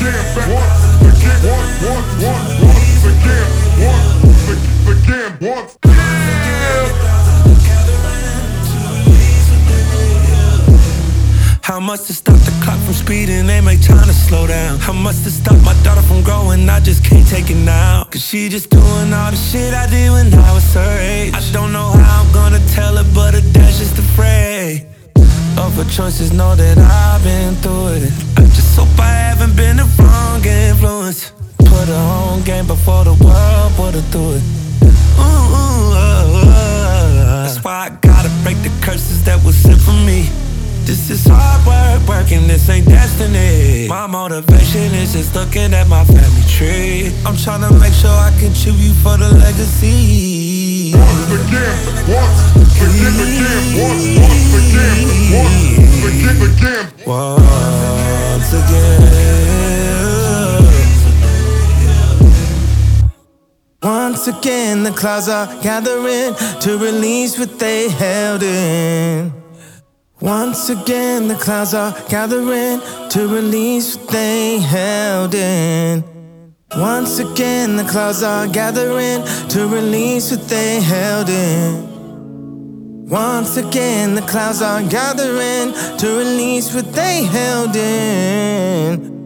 How much to stop the clock from speeding, they make time to slow down. How much to stop my daughter from growing, I just can't take it now. Cause she just doing all the shit I did when I was her age. I don't know how I'm gonna tell her, but her dad's just afraid of her choices, know that I've been through it. I just hope I haven't been the wrong influence. Put her on game before the world put her through it. That's why I gotta break the curses that was sent for me. This is hard work, working, this ain't destiny. My motivation is just looking at my family tree. I'm tryna make sure I contribute for the legacy. Once again, once again, once again. Once again, the clouds are gathering to release what they held in. Once again, the clouds are gathering to release what they held in. Once again, the clouds are gathering to release what they held in. Once again, the clouds are gathering to release what they held in.